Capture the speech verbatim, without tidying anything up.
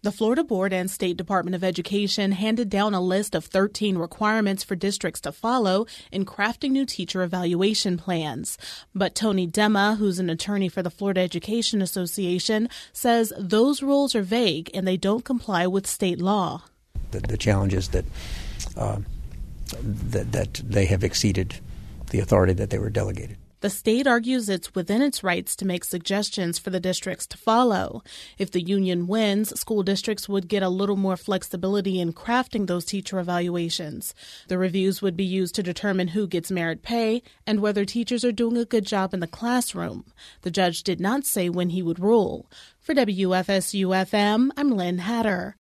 The Florida Board and State Department of Education handed down a list of thirteen requirements for districts to follow in crafting new teacher evaluation plans. But Tony Demma, who's an attorney for the Florida Education Association, says those rules are vague and they don't comply with state law. The, the challenge is that, uh, that that they have exceeded the authority that they were delegated. The state argues it's within its rights to make suggestions for the districts to follow. If the union wins, school districts would get a little more flexibility in crafting those teacher evaluations. The reviews would be used to determine who gets merit pay and whether teachers are doing a good job in the classroom. The judge did not say when he would rule. For W F S U F M, I'm Lynn Hatter.